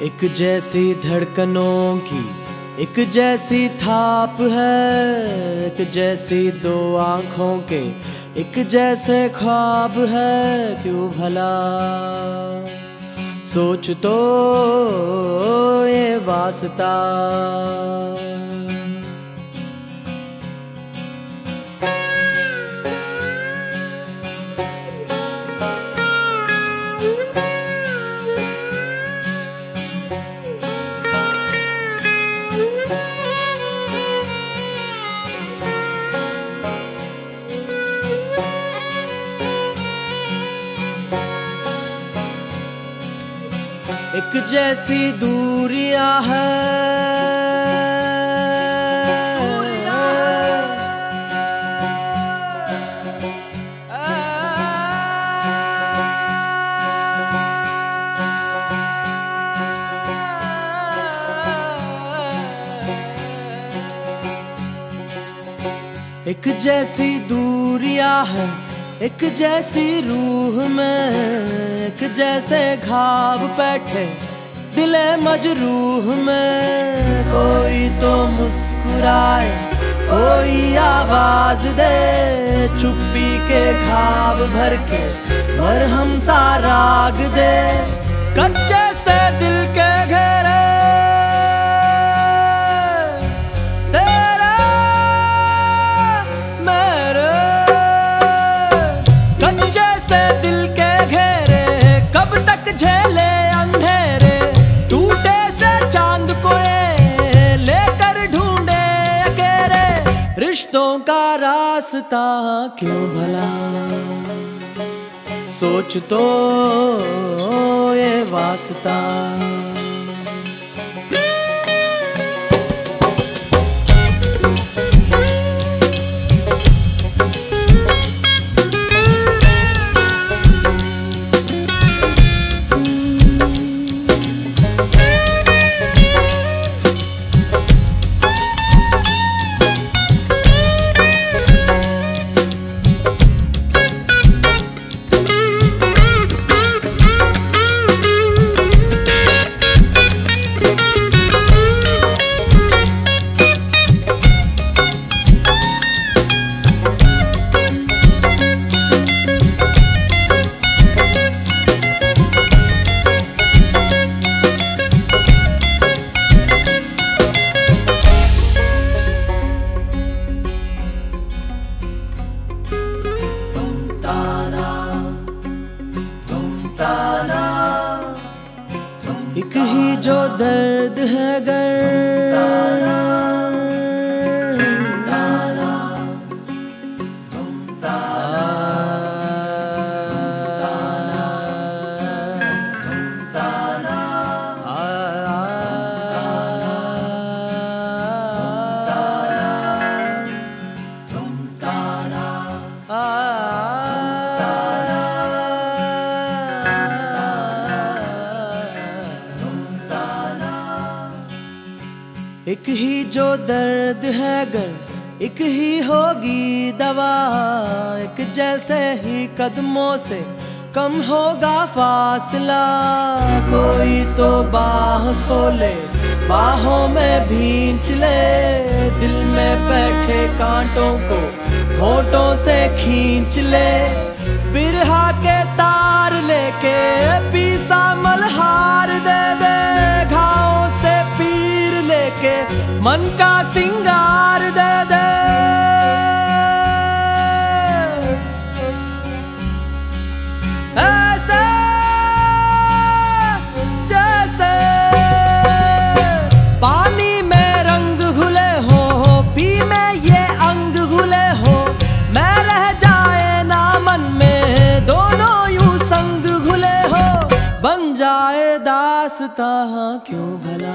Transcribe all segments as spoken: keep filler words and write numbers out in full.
एक जैसी धड़कनों की एक जैसी थाप है, एक जैसी दो आँखों के एक जैसे ख्वाब है। क्यों भला सोच तो ये वास्ता। एक जैसी दूरियां है, एक जैसी दूरियां है, एक जैसी रूह में एक जैसे घाव बैठे दिले मजरूह में। कोई तो मुस्कुराए, कोई आवाज दे, चुप्पी के घाव भर के मरहम सा राग दे। कच्चे से दिल के घेरे झेले अंधेरे, टूटे से चांद को लेकर ढूंढे अकेले। रिश्तों का रास्ता क्यों भला सोच तो ये वास्ता। एक ही जो दर्द है गर, एक ही जो दर्द है गर, एक ही होगी दवा। एक जैसे ही कदमों से कम होगा फासला। कोई तो बाह खोले, बाहों में भींच ले, दिल में बैठे कांटों को होठों से खींच ले। बिरहा के तार लेके पीसा मल्हार दे दे, घावों से पीर लेके मन का सिंगार दे दे। ऐसे जैसे पानी में रंग घुले हो, पी में ये अंग घुले हो। मैं रह जाए ना मन में, दोनों यूं संग घुले हो। बन जाए दास्तां क्यों भला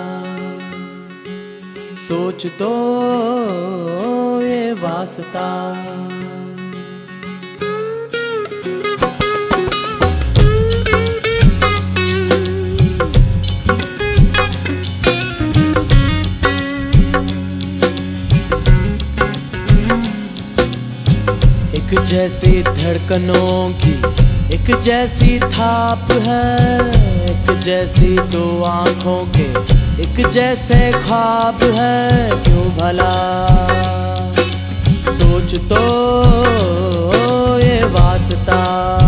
सोच तो ये वास्ता। एक जैसी धड़कनों की एक जैसी थाप है, एक जैसी दो आंखों के एक जैसे ख्वाब है क्यों भला, सोच तो ये वास्ता